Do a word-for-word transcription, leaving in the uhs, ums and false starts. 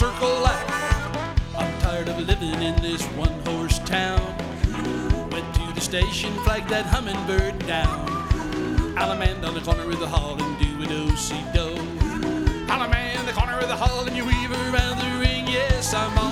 circle life. I'm tired of living in this one-horse town. Went to the station, flagged that hummingbird down. Alaman on the corner of the hall and do a do-si-do. Alaman on the corner of the hall and you weave around the ring. Yes, I'm on